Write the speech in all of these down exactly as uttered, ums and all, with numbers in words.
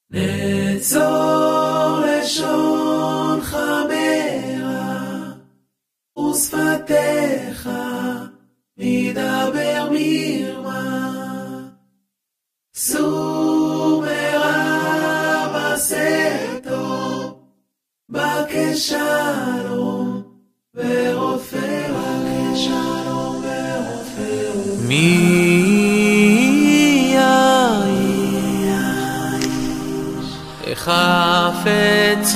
נצור לשונך מרע ושפתיך מדבר מרמה. סור מרע ועשה טוב, בקש שלום ורופא, בקש שלום ורופא. מי חפץ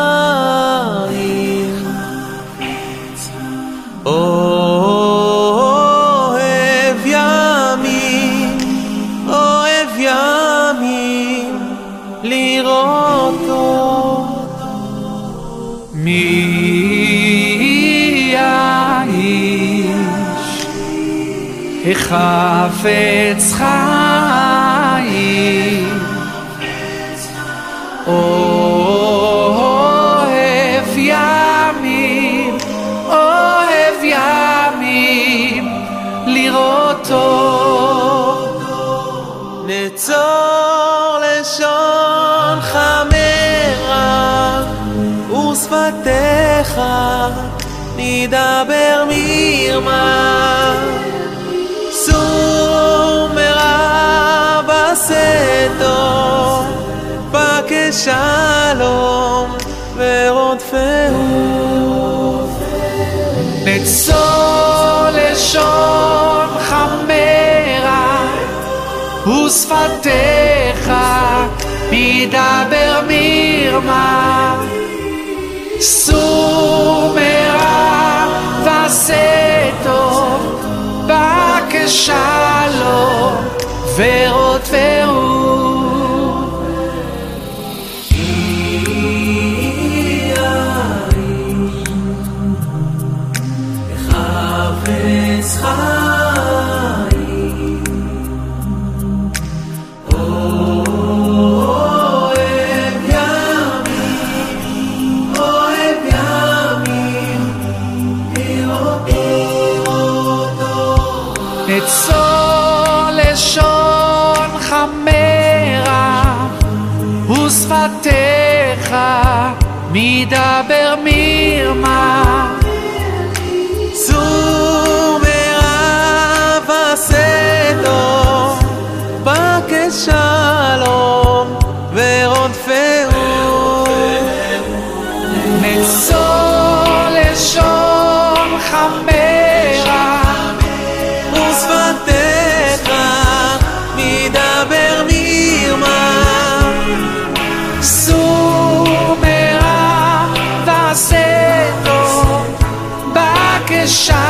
חיים, אוהב ימים, אוהב ימים לראותו. מי האיש החפץ חיים, אוהב ימים, אוהב ימים לראותו. נצור לשונך מרע ושפתיך נדבר מרמה. סור מרע ועשה טוב, בקש שלום ורודפהו. נצור לשונך מרע ושפתיך מדבר מרמה. סור מרע ועשה טוב, בקש שלום ורודפהו. חיים, אוהב ימים, אוהב ימים לראותו. נצור לשונך מרע ושפתיך מדבר מרמה. סור מרע ועשה טוב, בקש שלום ורודפהו. נצור לשונך מרע ושפתיך מדבר מרמה. סור מרע ועשה טוב, בקש שלום